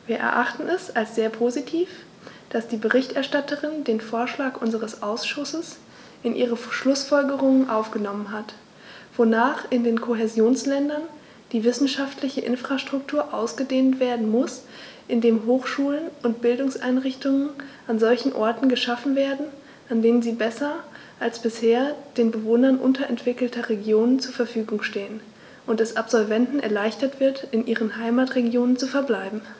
Wir erachten es als sehr positiv, dass die Berichterstatterin den Vorschlag unseres Ausschusses in ihre Schlußfolgerungen aufgenommen hat, wonach in den Kohäsionsländern die wissenschaftliche Infrastruktur ausgedehnt werden muss, indem Hochschulen und Bildungseinrichtungen an solchen Orten geschaffen werden, an denen sie besser als bisher den Bewohnern unterentwickelter Regionen zur Verfügung stehen, und es Absolventen erleichtert wird, in ihren Heimatregionen zu verbleiben.